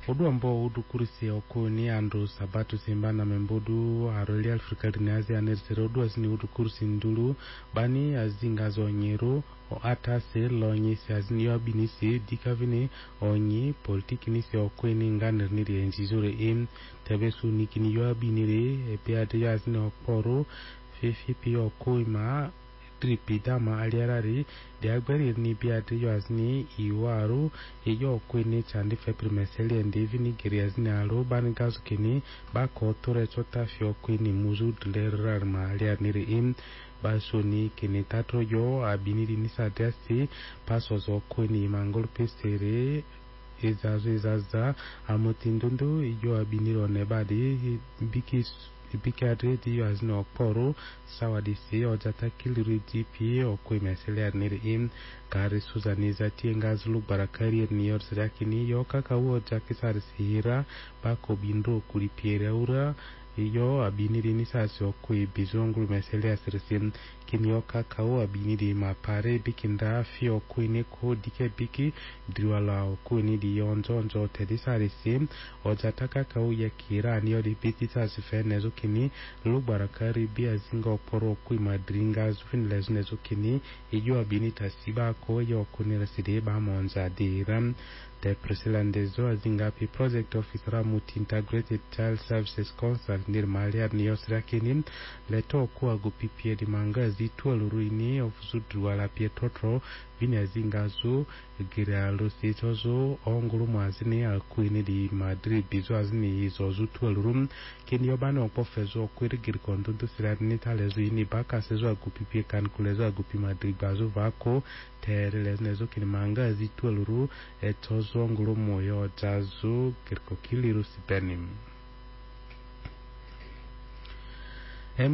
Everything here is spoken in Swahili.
Odu ambo udu kurisi okuni andu sabatu simbana membodu aroli Afrika dinazi anersere odu asini udu kurisi ndulu bani azingazo onyeru o atase lonyisi azini yobinisi dikavini onyi politiki nisi okuni nganer niri enzizure tebesu nikini yobiniri epiate yazini okporu fifi okuima tripidama aliarari diagberi ni biate yazini iwaru iyo kwini chandi feprimeseli endivini geriazini alo banigazu kini bako tore chota fio kwini muzu dlerar ma aliarniri basoni kini tatro yo abiniri nisadesti pasozo kwini mangol pestere izaza amotindundu iyo abiniri onebadi bikadre di azini okporo sawadisi ojata kiliri DP okwe mesele niri kari suzaniza tiengazulu barakari niyor sirakini yo kakau ojakisari sihira bako bindo kuripiere ura iyo abiniri nisasi okwe bizongulu mesele asirisim kini yo kakau abiniri mapare bikinda fi okwe neko dike biki driwala okwe nidi yonzo tedisari sim ojata kakau yakira niyo dipitisa sifenezo kini lubarakari bia zinga oporo okwe madringa zufinlezo kini iyo abini tasiba ko yo kunira sideba monza diram the Priscilandezo azingapi project officer multi integrated child services consult nirmalia niyosrakini leto kuwa gupipie di mangazi tualuruini ofusudru wala pietotro vini azingazu giralo sitozo ongulu mwazini alkuini di Madrid bizo azini izo zutualurum kini yobano opofezo kwiri girikondundu siradini talezu ini baka sezo agupipie kankulezo agupi Madrid bazo vako terelezo kini mangazi tualuru etozo ongulu moyo jazu girikokiliru sipenim.